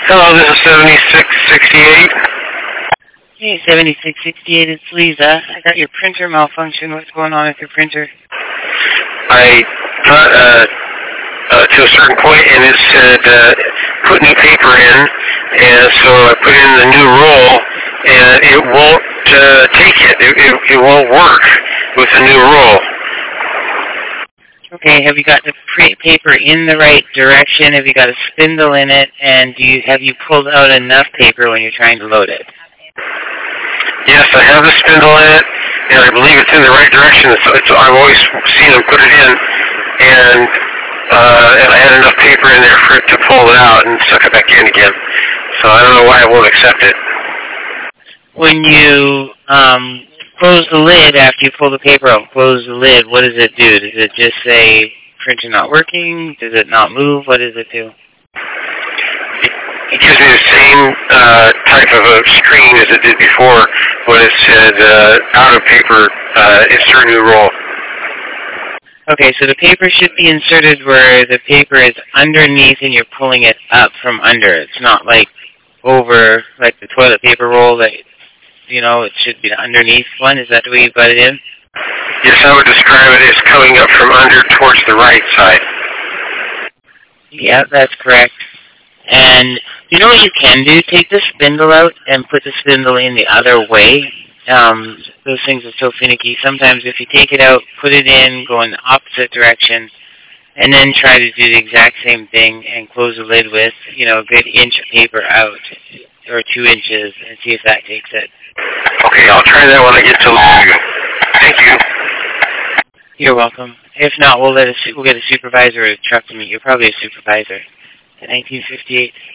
Hello, this is 7668. Hey, 7668, it's Lisa. I got your printer malfunction. What's going on with your printer? I got to a certain point and it said put new paper in, and so I put in the new roll and it won't take it. It won't work with the new roll. Okay, have you got the paper in the right direction? Have you got a spindle in it? And have you pulled out enough paper when you're trying to load it? Yes, I have the spindle in it, and I believe it's in the right direction. I've always seen them put it in, and I had enough paper in there for it to pull it out and suck it back in again. So I don't know why it won't accept it. When you close the lid after you pull the paper out, close the lid, what does it do? Does it just say printer not working? Does it not move? What does it do? It gives me the same type of a screen as it did before when it said out of paper, insert new roll. Okay, so the paper should be inserted where the paper is underneath and you're pulling it up from under. It's not like over, like the toilet paper roll that, it should be the underneath one. Is that the way you got it in? Yes, I would describe it as coming up from under towards the right side. Yeah, that's correct. And you know what you can do? Take the spindle out and put the spindle in the other way. Those things are so finicky. Sometimes if you take it out, put it in, go in the opposite direction, and then try to do the exact same thing and close the lid with, a good inch of paper out, or 2 inches, and see if that takes it. Okay, I'll try that when I get to Lugo. Thank you. You're welcome. If not, we'll get a supervisor or a truck to meet you. You're probably a supervisor. 1958.